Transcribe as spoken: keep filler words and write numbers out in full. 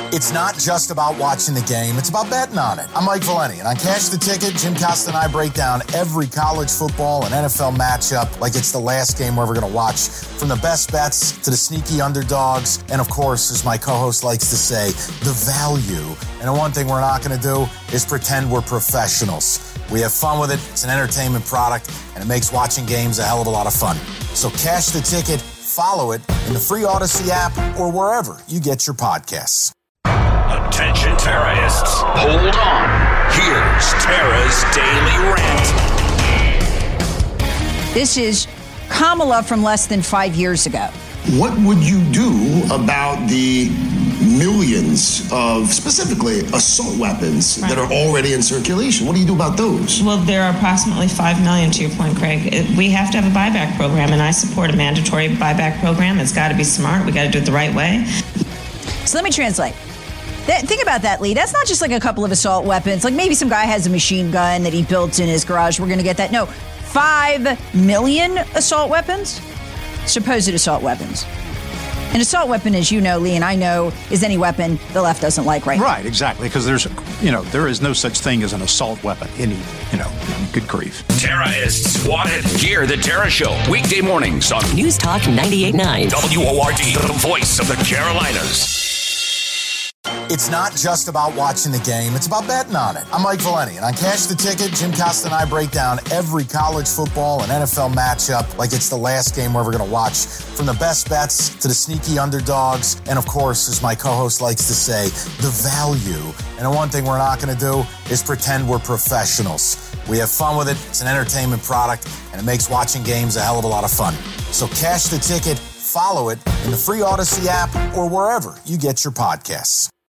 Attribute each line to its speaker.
Speaker 1: It's not just about watching the game, it's about betting on it. I'm Mike Valeni, and on Cash the Ticket, Jim Costa and I break down every college football and N F L matchup like it's the last game we're ever going to watch, from the best bets to the sneaky underdogs, and of course, as my co-host likes to say, the value. And the one thing we're not going to do is pretend we're professionals. We have fun with it, it's an entertainment product, and it makes watching games a hell of a lot of fun. So Cash the Ticket, follow it in the free Odyssey app or wherever you get your podcasts.
Speaker 2: Attention terrorists, hold on. Here's Tara's Daily Rant.
Speaker 3: This is Kamala from less than five years ago.
Speaker 4: What would you do about the millions of, specifically, assault weapons right. that are already in circulation? What do you do about those?
Speaker 5: Well, there are approximately five million, to your point, Craig. We have to have a buyback program, and I support a mandatory buyback program. It's got to be smart. We got to do it the right way.
Speaker 3: So let me translate. That, think about that, Lee. That's not just like a couple of assault weapons. Like maybe some guy has a machine gun that he built in his garage. We're going to get that. No, five million assault weapons, supposed assault weapons. An assault weapon, as you know, Lee, and I know, is any weapon the left doesn't like, right?
Speaker 6: Right, exactly, because there's, you know, there is no such thing as an assault weapon. Any, you know, good grief.
Speaker 2: Terrorists wanted. Hear the Tara Show weekday mornings on
Speaker 7: News Talk ninety-eight point nine
Speaker 2: W O R D, the voice of the Carolinas.
Speaker 1: It's not just about watching the game, it's about betting on it. I'm Mike Valeni, and on Cash the Ticket, Jim Costa and I break down every college football and N F L matchup like it's the last game we're ever going to watch, from the best bets to the sneaky underdogs, and of course, as my co-host likes to say, the value. And the one thing we're not going to do is pretend we're professionals. We have fun with it, it's an entertainment product, and it makes watching games a hell of a lot of fun. So Cash the Ticket, follow it in the free Odyssey app or wherever you get your podcasts.